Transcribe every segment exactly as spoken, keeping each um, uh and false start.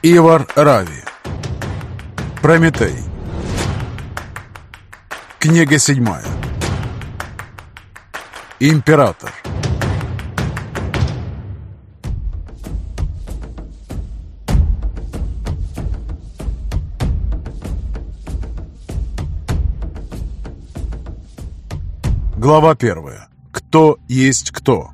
Ивар Рави. Прометей. Книга седьмая. Император. Глава первая. Кто есть кто?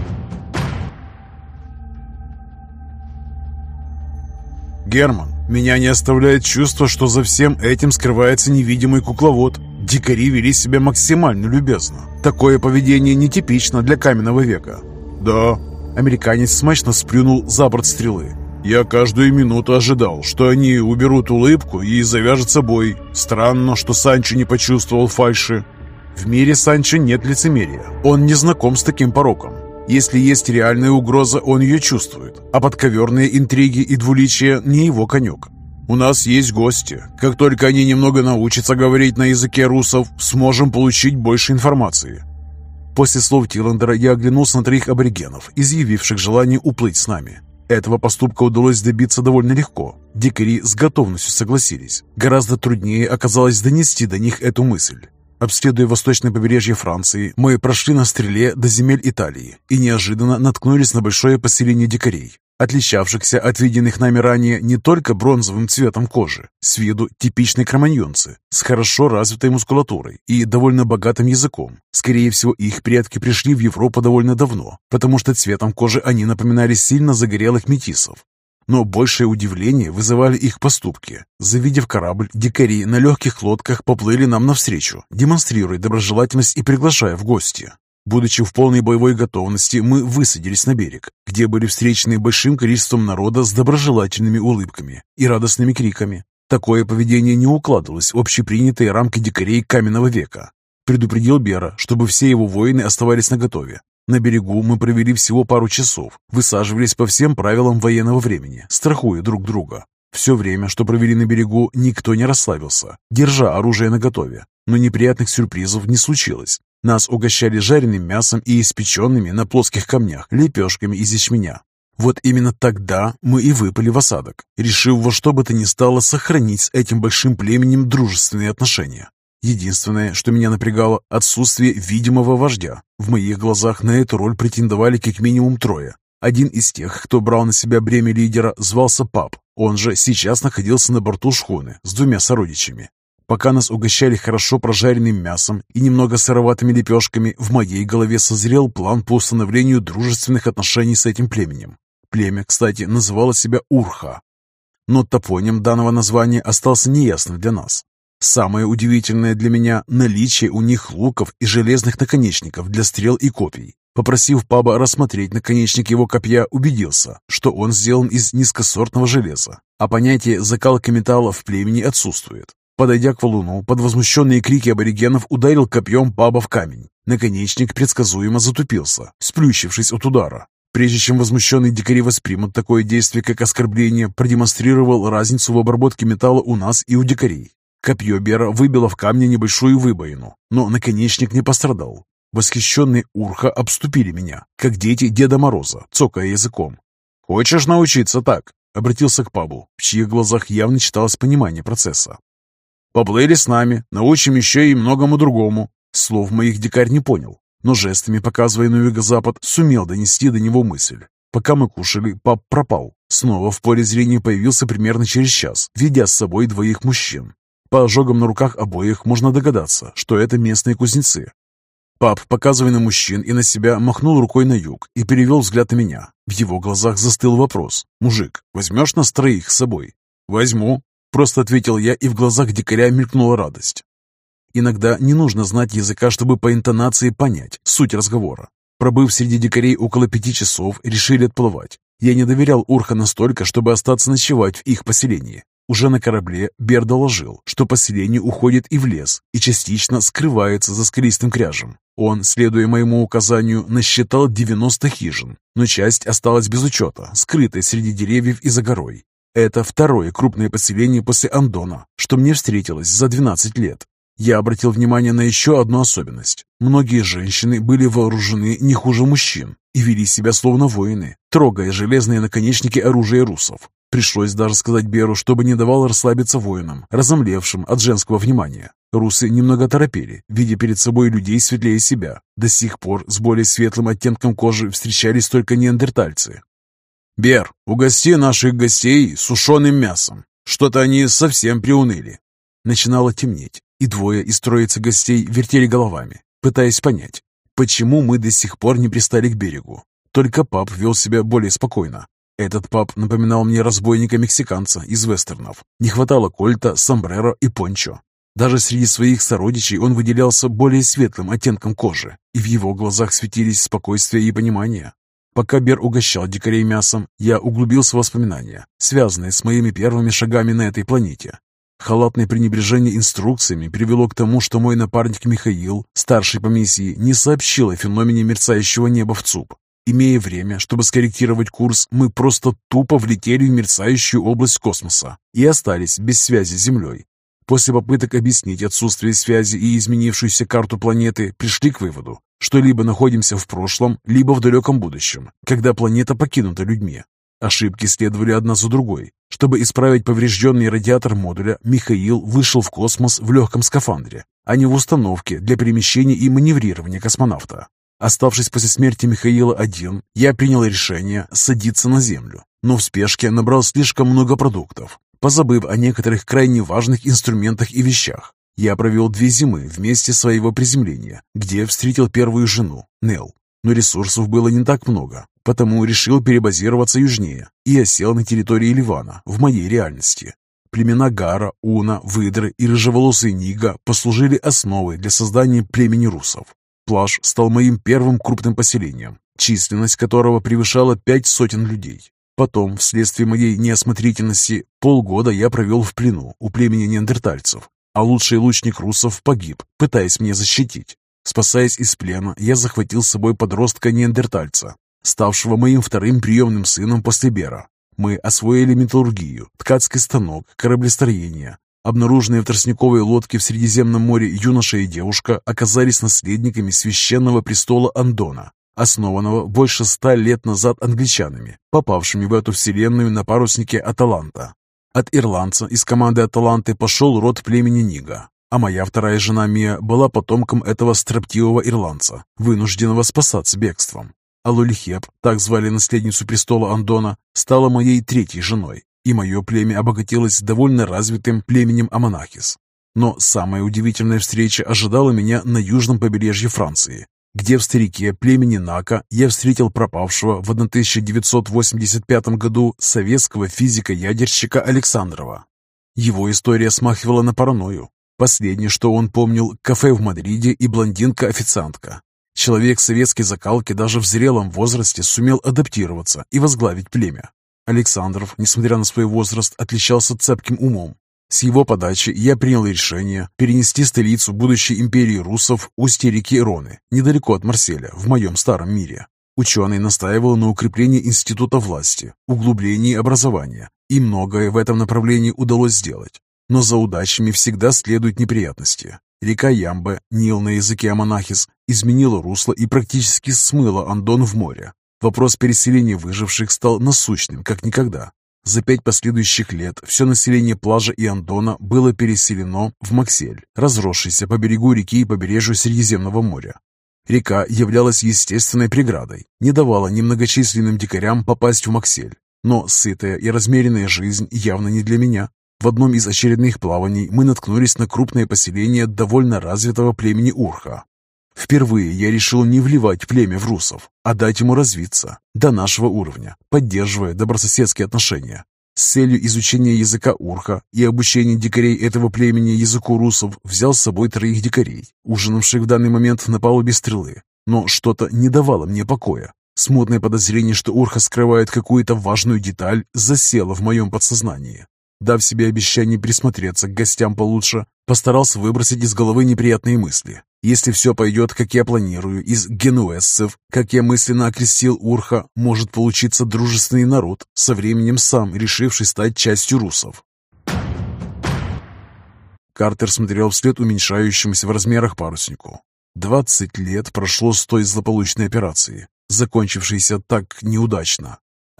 Герман, меня не оставляет чувство, что за всем этим скрывается невидимый кукловод. Дикари вели себя максимально любезно. Такое поведение нетипично для каменного века. Да, американец смачно сплюнул за борт стрелы. Я каждую минуту ожидал, что они уберут улыбку и завяжется бой. Странно, что Санчо не почувствовал фальши. В мире Санчо нет лицемерия. Он не знаком с таким пороком. Если есть реальная угроза, он ее чувствует, а подковерные интриги и двуличие не его конек. У нас есть гости. Как только они немного научатся говорить на языке русов, сможем получить больше информации. После слов Тиллендера я оглянулся на троих аборигенов, изъявивших желание уплыть с нами. Этого поступка удалось добиться довольно легко. Дикари с готовностью согласились. Гораздо труднее оказалось донести до них эту мысль. Обследуя восточное побережье Франции, мы прошли на стреле до земель Италии и неожиданно наткнулись на большое поселение дикарей, отличавшихся от виденных нами ранее не только бронзовым цветом кожи, с виду типичные кроманьонцы, с хорошо развитой мускулатурой и довольно богатым языком. Скорее всего, их предки пришли в Европу довольно давно, потому что цветом кожи они напоминали сильно загорелых метисов. Но большее удивление вызывали их поступки. Завидев корабль, дикари на легких лодках поплыли нам навстречу, демонстрируя доброжелательность и приглашая в гости. Будучи в полной боевой готовности, мы высадились на берег, где были встречены большим количеством народа с доброжелательными улыбками и радостными криками. Такое поведение не укладывалось в общепринятые рамки дикарей каменного века. Предупредил Бера, чтобы все его воины оставались наготове. На берегу мы провели всего пару часов, высаживались по всем правилам военного времени, страхуя друг друга. Все время, что провели на берегу, никто не расслабился, держа оружие наготове. Но неприятных сюрпризов не случилось. Нас угощали жареным мясом и испеченными на плоских камнях лепешками из ячменя. Вот именно тогда мы и выпали в осадок, решив во что бы то ни стало сохранить с этим большим племенем дружественные отношения. Единственное, что меня напрягало, отсутствие видимого вождя. В моих глазах на эту роль претендовали как минимум трое. Один из тех, кто брал на себя бремя лидера, звался Пап. Он же сейчас находился на борту шхуны с двумя сородичами. Пока нас угощали хорошо прожаренным мясом и немного сыроватыми лепешками, в моей голове созрел план по установлению дружественных отношений с этим племенем. Племя, кстати, называло себя Урха. Но топоним данного названия остался неясным для нас. Самое удивительное для меня – наличие у них луков и железных наконечников для стрел и копий. Попросив Паба рассмотреть наконечник его копья, убедился, что он сделан из низкосортного железа, а понятие закалки металла в племени отсутствует. Подойдя к валуну, под возмущенные крики аборигенов ударил копьем Паба в камень. Наконечник предсказуемо затупился, сплющившись от удара. Прежде чем возмущенные дикари воспримут такое действие как оскорбление, продемонстрировал разницу в обработке металла у нас и у дикарей. Копье Бера выбило в камне небольшую выбоину, но наконечник не пострадал. Восхищенные Урха обступили меня, как дети Деда Мороза, цокая языком. «Хочешь научиться так?» — обратился к Пабу, в чьих глазах явно читалось понимание процесса. «Поплыли с нами, научим еще и многому другому». Слов моих дикарь не понял, но жестами, показывая на юго-запад, сумел донести до него мысль. Пока мы кушали, Паб пропал. Снова в поле зрения появился примерно через час, ведя с собой двоих мужчин. По ожогам на руках обоих можно догадаться, что это местные кузнецы. Пап, показывая на мужчин и на себя, махнул рукой на юг и перевел взгляд на меня. В его глазах застыл вопрос. «Мужик, возьмешь нас троих с собой?» «Возьму», — просто ответил я, и в глазах дикаря мелькнула радость. Иногда не нужно знать языка, чтобы по интонации понять суть разговора. Пробыв среди дикарей около пяти часов, решили отплывать. Я не доверял Урха настолько, чтобы остаться ночевать в их поселении. Уже на корабле Бер доложил, что поселение уходит и в лес, и частично скрывается за скалистым кряжем. Он, следуя моему указанию, насчитал девяносто хижин, но часть осталась без учета, скрытой среди деревьев и за горой. Это второе крупное поселение после Андона, что мне встретилось за двенадцать лет. Я обратил внимание на еще одну особенность. Многие женщины были вооружены не хуже мужчин и вели себя словно воины, трогая железные наконечники оружия русов. Пришлось даже сказать Беру, чтобы не давал расслабиться воинам, разомлевшим от женского внимания. Русы немного торопели, видя перед собой людей светлее себя. До сих пор с более светлым оттенком кожи встречались только неандертальцы. «Бер, угости наших гостей сушеным мясом. Что-то они совсем приуныли». Начинало темнеть, и двое из троицы гостей вертели головами, пытаясь понять, почему мы до сих пор не пристали к берегу. Только пап вел себя более спокойно. Этот пап напоминал мне разбойника-мексиканца из вестернов. Не хватало кольта, сомбреро и пончо. Даже среди своих сородичей он выделялся более светлым оттенком кожи, и в его глазах светились спокойствие и понимание. Пока Бер угощал дикарей мясом, я углубился в воспоминания, связанные с моими первыми шагами на этой планете. Халатное пренебрежение инструкциями привело к тому, что мой напарник Михаил, старший по миссии, не сообщил о феномене мерцающего неба в ЦУП. Имея время, чтобы скорректировать курс, мы просто тупо влетели в мерцающую область космоса и остались без связи с Землей. После попыток объяснить отсутствие связи и изменившуюся карту планеты, пришли к выводу, что либо находимся в прошлом, либо в далеком будущем, когда планета покинута людьми. Ошибки следовали одна за другой. Чтобы исправить поврежденный радиатор модуля, Михаил вышел в космос в легком скафандре, а не в установке для перемещения и маневрирования космонавта. Оставшись после смерти Михаила один, я принял решение садиться на Землю, но в спешке набрал слишком много продуктов, позабыв о некоторых крайне важных инструментах и вещах. Я провел две зимы вместе своего приземления, где встретил первую жену, Нел. Но ресурсов было не так много, потому решил перебазироваться южнее и осел на территории Ливана, в моей реальности. Племена Гара, Уна, Выдры и рыжеволосый Нига послужили основой для создания племени русов. Плаж стал моим первым крупным поселением, численность которого превышала пять сотен людей. Потом, вследствие моей неосмотрительности, полгода я провел в плену у племени неандертальцев, а лучший лучник русов погиб, пытаясь меня защитить. Спасаясь из плена, я захватил с собой подростка-неандертальца, ставшего моим вторым приемным сыном после Бера. Мы освоили металлургию, ткацкий станок, кораблестроение. Обнаруженные в тростниковой лодке в Средиземном море юноша и девушка оказались наследниками священного престола Андона, основанного больше ста лет назад англичанами, попавшими в эту вселенную на паруснике Аталанта. От ирландца из команды Аталанты пошел род племени Нига, а моя вторая жена Мия была потомком этого строптивого ирландца, вынужденного спасаться бегством. А Лулихеп, так звали наследницу престола Андона, стала моей третьей женой, и мое племя обогатилось довольно развитым племенем Амонахис. Но самая удивительная встреча ожидала меня на южном побережье Франции, где в старике племени Нака я встретил пропавшего в тысяча девятьсот восемьдесят пятом году советского физика-ядерщика Александрова. Его история смахивала на паранойю. Последнее, что он помнил, кафе в Мадриде и блондинка-официантка. Человек советской закалки даже в зрелом возрасте сумел адаптироваться и возглавить племя. Александров, несмотря на свой возраст, отличался цепким умом. С его подачи я принял решение перенести столицу будущей империи русов в устье реки Роны, недалеко от Марселя, в моем старом мире. Ученый настаивал на укреплении института власти, углублении образования, и многое в этом направлении удалось сделать. Но за удачами всегда следуют неприятности. Река Ямбе, Нил на языке Амонахис, изменила русло и практически смыла Андон в море. Вопрос переселения выживших стал насущным, как никогда. За пять последующих лет все население плажа и Андона было переселено в Максель, разросшийся по берегу реки и побережью Средиземного моря. Река являлась естественной преградой, не давала немногочисленным дикарям попасть в Максель. Но сытая и размеренная жизнь явно не для меня. В одном из очередных плаваний мы наткнулись на крупное поселение довольно развитого племени Урха. Впервые я решил не вливать племя в русов, а дать ему развиться до нашего уровня, поддерживая добрососедские отношения. С целью изучения языка Урха и обучения дикарей этого племени языку русов взял с собой троих дикарей, ужинавших в данный момент на палубе стрелы. Но что-то не давало мне покоя. Смутное подозрение, что Урха скрывает какую-то важную деталь, засело в моем подсознании. Дав себе обещание присмотреться к гостям получше, постарался выбросить из головы неприятные мысли. Если все пойдет, как я планирую, из генуэзцев, как я мысленно окрестил Урха, может получиться дружественный народ, со временем сам решивший стать частью русов. Картер смотрел вслед уменьшающемуся в размерах паруснику. Двадцать лет прошло с той злополучной операции, закончившейся так неудачно.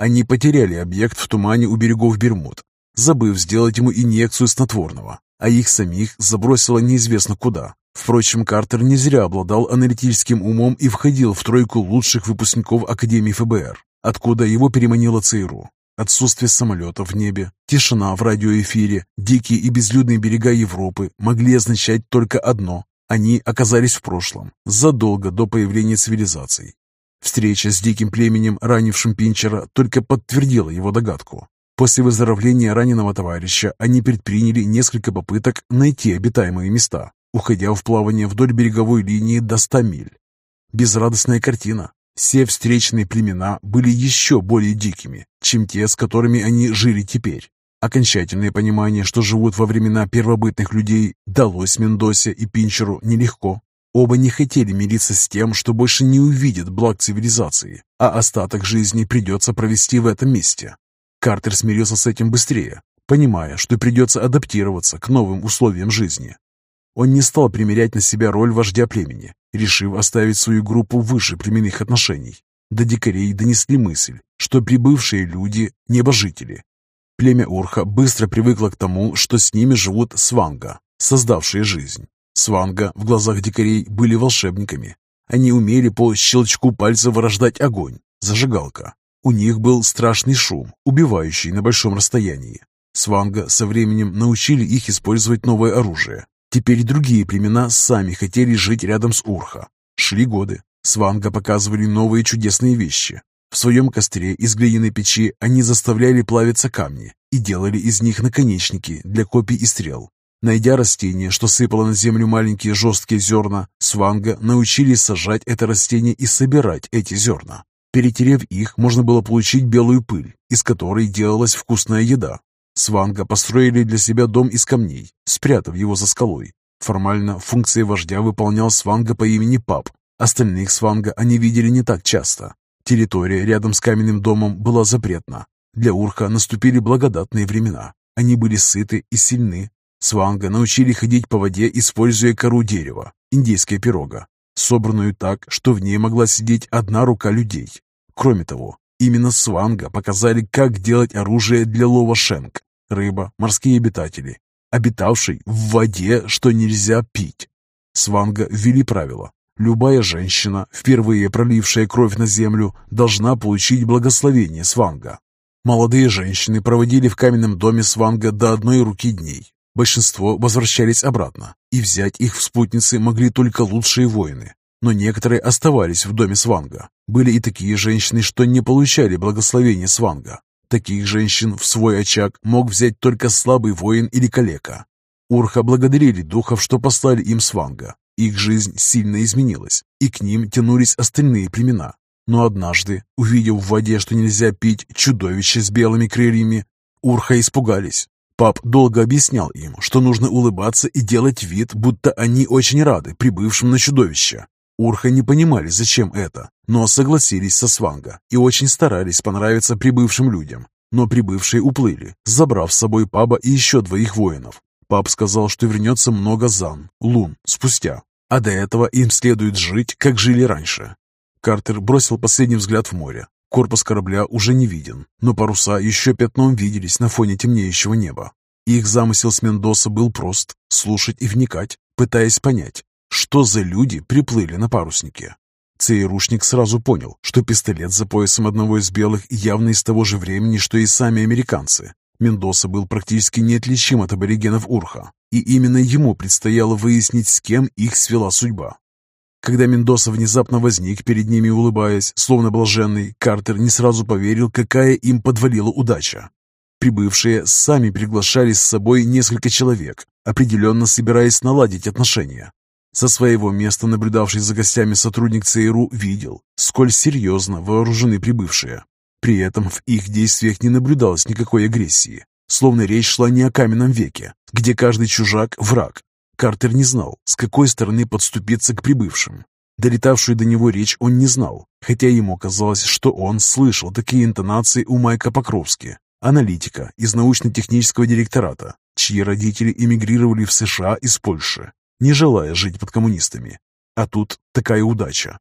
Они потеряли объект в тумане у берегов Бермуд, забыв сделать ему инъекцию снотворного, а их самих забросило неизвестно куда. Впрочем, Картер не зря обладал аналитическим умом и входил в тройку лучших выпускников Академии эф бэ эр, откуда его переманило ЦРУ. Отсутствие самолетов в небе, тишина в радиоэфире, дикие и безлюдные берега Европы могли означать только одно: они оказались в прошлом, задолго до появления цивилизаций. Встреча с диким племенем, ранившим Пинчера, только подтвердила его догадку. После выздоровления раненого товарища они предприняли несколько попыток найти обитаемые места, уходя в плавание вдоль береговой линии до ста миль. Безрадостная картина. Все встречные племена были еще более дикими, чем те, с которыми они жили теперь. Окончательное понимание, что живут во времена первобытных людей, далось Мендосе и Пинчеру нелегко. Оба не хотели мириться с тем, что больше не увидят благ цивилизации, а остаток жизни придется провести в этом месте. Картер смирился с этим быстрее, понимая, что придется адаптироваться к новым условиям жизни. Он не стал примерять на себя роль вождя племени, решив оставить свою группу выше племенных отношений. До дикарей донесли мысль, что прибывшие люди – небожители. Племя Урха быстро привыкло к тому, что с ними живут сванга, создавшие жизнь. Сванга в глазах дикарей были волшебниками. Они умели по щелчку пальца вырождать огонь, зажигалка. У них был страшный шум, убивающий на большом расстоянии. Сванга со временем научили их использовать новое оружие. Теперь другие племена сами хотели жить рядом с Урха. Шли годы. Сванга показывали новые чудесные вещи. В своем костре из глиняной печи они заставляли плавиться камни и делали из них наконечники для копий и стрел. Найдя растение, что сыпало на землю маленькие жесткие зерна, сванга научились сажать это растение и собирать эти зерна. Перетерев их, можно было получить белую пыль, из которой делалась вкусная еда. Сванга построили для себя дом из камней, спрятав его за скалой. Формально функции вождя выполнял сванга по имени Пап. Остальных сванга они видели не так часто. Территория рядом с каменным домом была запретна. Для Урха наступили благодатные времена. Они были сыты и сильны. Сванга научили ходить по воде, используя кору дерева, индейская пирога, собранную так, что в ней могла сидеть одна рука людей. Кроме того, именно сванга показали, как делать оружие для лова шенк, рыба, морские обитатели, обитавший в воде, что нельзя пить. Сванга ввели правило: любая женщина, впервые пролившая кровь на землю, должна получить благословение сванга. Молодые женщины проводили в каменном доме сванга до одной руки дней. Большинство возвращались обратно, и взять их в спутницы могли только лучшие воины. Но некоторые оставались в доме сванга. Были и такие женщины, что не получали благословения сванга. Таких женщин в свой очаг мог взять только слабый воин или калека. Урха благодарили духов, что послали им сванга. Их жизнь сильно изменилась, и к ним тянулись остальные племена. Но однажды, увидев в воде, что нельзя пить, чудовище с белыми крыльями, Урха испугались. Пап долго объяснял им, что нужно улыбаться и делать вид, будто они очень рады прибывшим на чудовище. Урха не понимали, зачем это, но согласились со сванга и очень старались понравиться прибывшим людям. Но прибывшие уплыли, забрав с собой Паба и еще двоих воинов. Пап сказал, что вернется много зан, лун, спустя, а до этого им следует жить, как жили раньше. Картер бросил последний взгляд в море. Корпус корабля уже не виден, но паруса еще пятном виделись на фоне темнеющего неба. Их замысел с Мендоса был прост – слушать и вникать, пытаясь понять, что за люди приплыли на паруснике. ЦРУшник сразу понял, что пистолет за поясом одного из белых явно из того же времени, что и сами американцы. Мендоса был практически неотличим от аборигенов Урха, и именно ему предстояло выяснить, с кем их свела судьба. Когда Мендоса внезапно возник перед ними, улыбаясь, словно блаженный, Картер не сразу поверил, какая им подвалила удача. Прибывшие сами приглашали с собой несколько человек, определенно собираясь наладить отношения. Со своего места наблюдавший за гостями сотрудник ЦРУ видел, сколь серьезно вооружены прибывшие. При этом в их действиях не наблюдалось никакой агрессии, словно речь шла не о каменном веке, где каждый чужак – враг. Картер не знал, с какой стороны подступиться к прибывшим. Долетавшую до него речь он не знал, хотя ему казалось, что он слышал такие интонации у Майка Покровски, аналитика из научно-технического директората, чьи родители эмигрировали в США из Польши, не желая жить под коммунистами. А тут такая удача.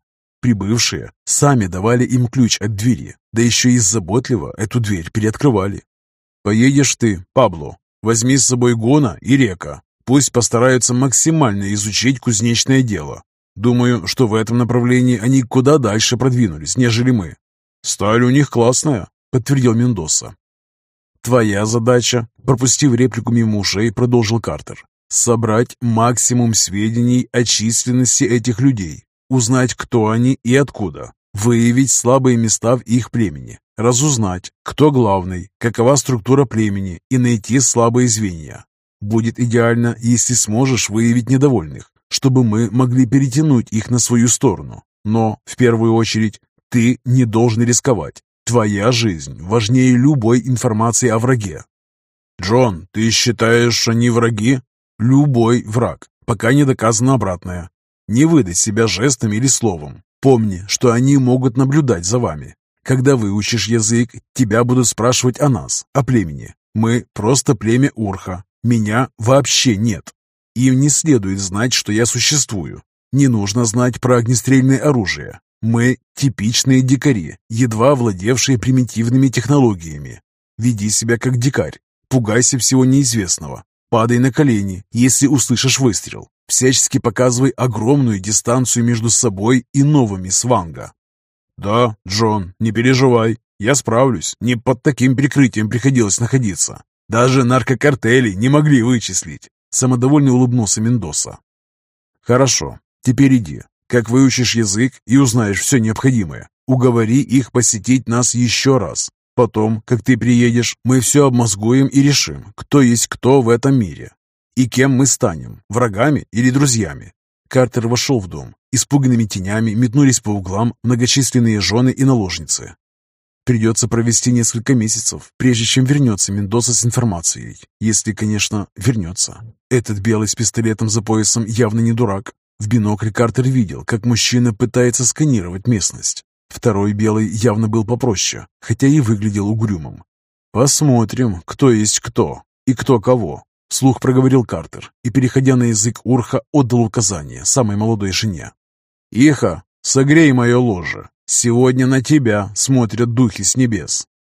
Прибывшие сами давали им ключ от двери, да еще и заботливо эту дверь переоткрывали. «Поедешь ты, Пабло. Возьми с собой Гона и Река. Пусть постараются максимально изучить кузнечное дело. Думаю, что в этом направлении они куда дальше продвинулись, нежели мы». «Сталь у них классная», — подтвердил Мендоса. «Твоя задача», — пропустив реплику мимо ушей, продолжил Картер, «собрать максимум сведений о численности этих людей, узнать, кто они и откуда, выявить слабые места в их племени, разузнать, кто главный, какова структура племени и найти слабые звенья. Будет идеально, если сможешь выявить недовольных, чтобы мы могли перетянуть их на свою сторону. Но, в первую очередь, ты не должен рисковать. Твоя жизнь важнее любой информации о враге». «Джон, ты считаешь, они враги?» «Любой враг, пока не доказано обратное. Не выдай себя жестом или словом. Помни, что они могут наблюдать за вами. Когда выучишь язык, тебя будут спрашивать о нас, о племени. Мы просто племя Урха. Меня вообще нет. Им не следует знать, что я существую. Не нужно знать про огнестрельное оружие. Мы типичные дикари, едва владевшие примитивными технологиями. Веди себя как дикарь. Пугайся всего неизвестного. Падай на колени, если услышишь выстрел. Всячески показывай огромную дистанцию между собой и новыми Сванга». «Да, Джон, не переживай. Я справлюсь. Не под таким прикрытием приходилось находиться. Даже наркокартели не могли вычислить», — самодовольно улыбнулся Мендоса. «Хорошо, теперь иди. Как выучишь язык и узнаешь все необходимое, уговори их посетить нас еще раз. Потом, как ты приедешь, мы все обмозгуем и решим, кто есть кто в этом мире. И кем мы станем, врагами или друзьями». Картер вошел в дом. Испуганными тенями метнулись по углам многочисленные жены и наложницы. Придется провести несколько месяцев, прежде чем вернется Мендоса с информацией. Если, конечно, вернется. Этот белый с пистолетом за поясом явно не дурак. В бинокль Картер видел, как мужчина пытается сканировать местность. Второй белый явно был попроще, хотя и выглядел угрюмым. «Посмотрим, кто есть кто и кто кого», — вслух проговорил Картер и, переходя на язык Урха, отдал указание самой молодой жене. «Иха, согрей мое ложе. Сегодня на тебя смотрят духи с небес».